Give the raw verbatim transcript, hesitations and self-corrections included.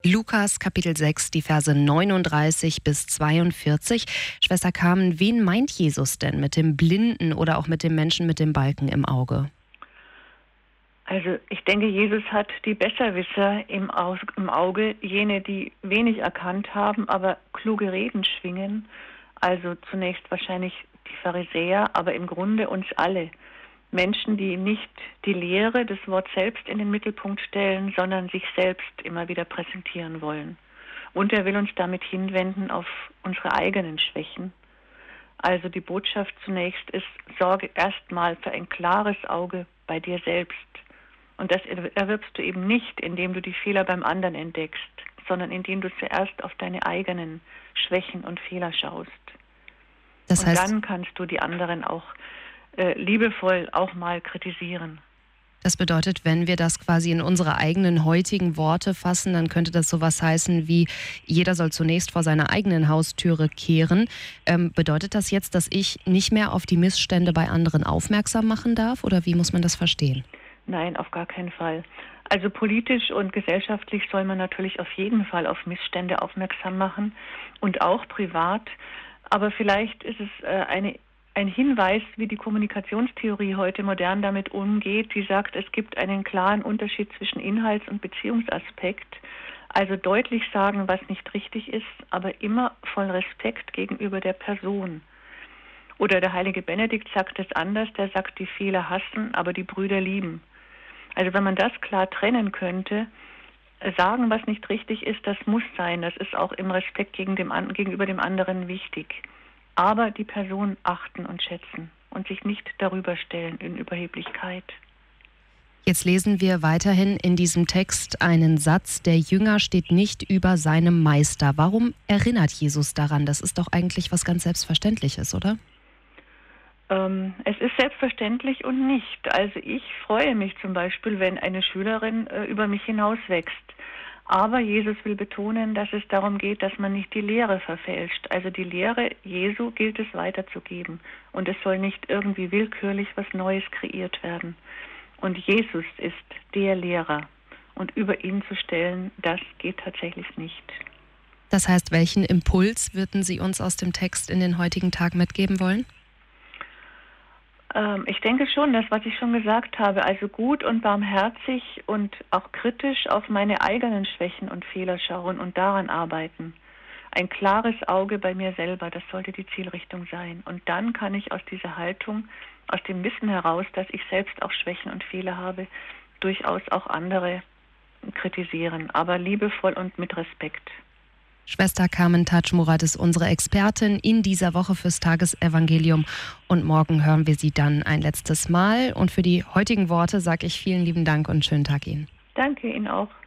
Lukas Kapitel sechs, die Verse neununddreißig bis zweiundvierzig. Schwester Carmen, wen meint Jesus denn mit dem Blinden oder auch mit dem Menschen mit dem Balken im Auge? Also ich denke, Jesus hat die Besserwisser im Auge, jene, die wenig erkannt haben, aber kluge Reden schwingen. Also zunächst wahrscheinlich die Pharisäer, aber im Grunde uns alle. Menschen, die nicht die Lehre, das Wort selbst in den Mittelpunkt stellen, sondern sich selbst immer wieder präsentieren wollen. Und er will uns damit hinwenden auf unsere eigenen Schwächen. Also die Botschaft zunächst ist, sorge erstmal für ein klares Auge bei dir selbst. Und das erwirbst du eben nicht, indem du die Fehler beim anderen entdeckst, sondern indem du zuerst auf deine eigenen Schwächen und Fehler schaust. Das heißt, und dann kannst du die anderen auch äh, liebevoll auch mal kritisieren. Das bedeutet, wenn wir das quasi in unsere eigenen heutigen Worte fassen, dann könnte das sowas heißen wie, jeder soll zunächst vor seiner eigenen Haustüre kehren. Ähm, bedeutet das jetzt, dass ich nicht mehr auf die Missstände bei anderen aufmerksam machen darf? Oder wie muss man das verstehen? Nein, auf gar keinen Fall. Also politisch und gesellschaftlich soll man natürlich auf jeden Fall auf Missstände aufmerksam machen und auch privat. Aber vielleicht ist es äh, eine, ein Hinweis, wie die Kommunikationstheorie heute modern damit umgeht. Die sagt, es gibt einen klaren Unterschied zwischen Inhalts- und Beziehungsaspekt. Also deutlich sagen, was nicht richtig ist, aber immer voll Respekt gegenüber der Person. Oder der heilige Benedikt sagt es anders, der sagt, die Fehler hassen, aber die Brüder lieben. Also wenn man das klar trennen könnte, sagen, was nicht richtig ist, das muss sein. Das ist auch im Respekt gegen dem, gegenüber dem anderen wichtig. Aber die Person achten und schätzen und sich nicht darüber stellen in Überheblichkeit. Jetzt lesen wir weiterhin in diesem Text einen Satz, der Jünger steht nicht über seinem Meister. Warum erinnert Jesus daran? Das ist doch eigentlich was ganz Selbstverständliches, oder? Ähm, es ist selbstverständlich und nicht. Also ich freue mich zum Beispiel, wenn eine Schülerin äh, über mich hinauswächst. Aber Jesus will betonen, dass es darum geht, dass man nicht die Lehre verfälscht. Also die Lehre Jesu gilt es weiterzugeben. Und es soll nicht irgendwie willkürlich was Neues kreiert werden. Und Jesus ist der Lehrer. Und über ihn zu stellen, das geht tatsächlich nicht. Das heißt, welchen Impuls würden Sie uns aus dem Text in den heutigen Tag mitgeben wollen? Ich denke schon, das, was ich schon gesagt habe, also gut und barmherzig und auch kritisch auf meine eigenen Schwächen und Fehler schauen und daran arbeiten. Ein klares Auge bei mir selber, das sollte die Zielrichtung sein. Und dann kann ich aus dieser Haltung, aus dem Wissen heraus, dass ich selbst auch Schwächen und Fehler habe, durchaus auch andere kritisieren, aber liebevoll und mit Respekt. Schwester Carmen Tatsch-Murat ist unsere Expertin in dieser Woche fürs Tagesevangelium und morgen hören wir sie dann ein letztes Mal. Und für die heutigen Worte sage ich vielen lieben Dank und schönen Tag Ihnen. Danke Ihnen auch.